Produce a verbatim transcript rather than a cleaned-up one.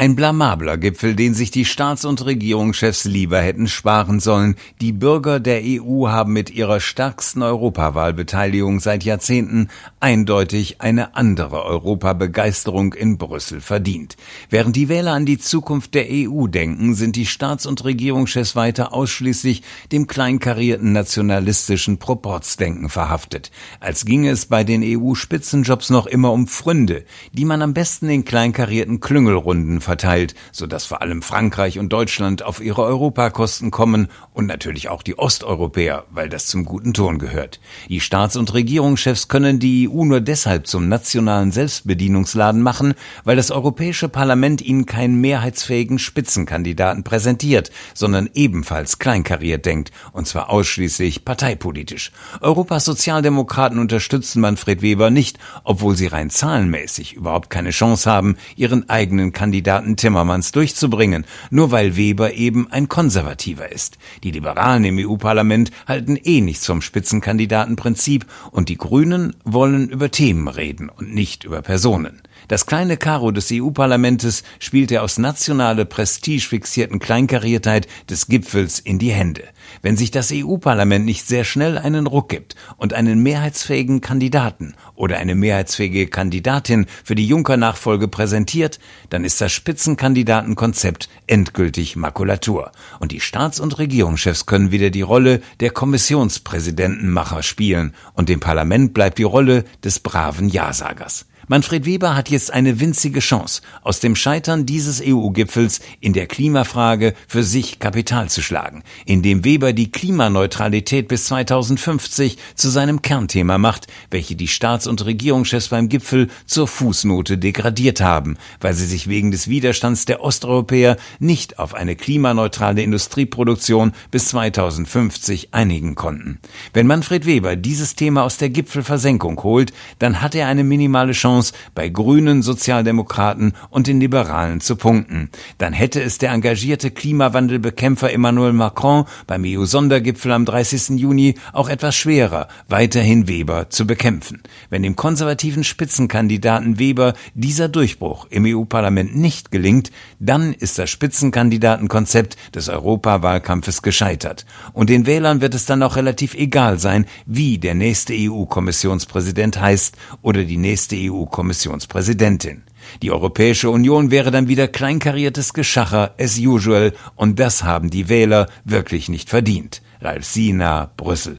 Ein blamabler Gipfel, den sich die Staats- und Regierungschefs lieber hätten sparen sollen. Die Bürger der E U haben mit ihrer stärksten Europawahlbeteiligung seit Jahrzehnten eindeutig eine andere Europabegeisterung in Brüssel verdient. Während die Wähler an die Zukunft der E U denken, sind die Staats- und Regierungschefs weiter ausschließlich dem kleinkarierten nationalistischen Proporzdenken verhaftet. Als ginge es bei den E U-Spitzenjobs noch immer um Pfründe, die man am besten in kleinkarierten Klüngelrunden verteilt, sodass vor allem Frankreich und Deutschland auf ihre Europakosten kommen und natürlich auch die Osteuropäer, weil das zum guten Ton gehört. Die Staats- und Regierungschefs können die E U nur deshalb zum nationalen Selbstbedienungsladen machen, weil das Europäische Parlament ihnen keinen mehrheitsfähigen Spitzenkandidaten präsentiert, sondern ebenfalls kleinkariert denkt, und zwar ausschließlich parteipolitisch. Europas Sozialdemokraten unterstützen Manfred Weber nicht, obwohl sie rein zahlenmäßig überhaupt keine Chance haben, ihren eigenen Kandidaten Timmermans durchzubringen, nur weil Weber eben ein Konservativer ist. Die Liberalen im E U-Parlament halten eh nichts vom Spitzenkandidatenprinzip und die Grünen wollen über Themen reden und nicht über Personen. Das kleine Karo des E U-Parlamentes spielt der aus nationale Prestige fixierten Kleinkariertheit des Gipfels in die Hände. Wenn sich das E U-Parlament nicht sehr schnell einen Ruck gibt und einen mehrheitsfähigen Kandidaten oder eine mehrheitsfähige Kandidatin für die Juncker-Nachfolge präsentiert, dann ist das Spitzenkandidatenkonzept endgültig Makulatur. Und die Staats- und Regierungschefs können wieder die Rolle der Kommissionspräsidentenmacher spielen und dem Parlament bleibt die Rolle des braven Ja-Sagers. Manfred Weber hat jetzt eine winzige Chance, aus dem Scheitern dieses E U-Gipfels in der Klimafrage für sich Kapital zu schlagen, indem Weber die Klimaneutralität bis zweitausendfünfzig zu seinem Kernthema macht, welche die Staats- und Regierungschefs beim Gipfel zur Fußnote degradiert haben, weil sie sich wegen des Widerstands der Osteuropäer nicht auf eine klimaneutrale Industrieproduktion bis zweitausendfünfzig einigen konnten. Wenn Manfred Weber dieses Thema aus der Gipfelversenkung holt, dann hat er eine minimale Chance, bei Grünen, Sozialdemokraten und den Liberalen zu punkten. Dann hätte es der engagierte Klimawandelbekämpfer Emmanuel Macron beim E U-Sondergipfel am dreißigsten Juni auch etwas schwerer, weiterhin Weber zu bekämpfen. Wenn dem konservativen Spitzenkandidaten Weber dieser Durchbruch im E U-Parlament nicht gelingt, dann ist das Spitzenkandidatenkonzept des Europawahlkampfes gescheitert. Und den Wählern wird es dann auch relativ egal sein, wie der nächste E U-Kommissionspräsident heißt oder die nächste E U-Kommissionspräsidentin. Die Europäische Union wäre dann wieder kleinkariertes Geschacher as usual und das haben die Wähler wirklich nicht verdient. Ralf Siener, Brüssel.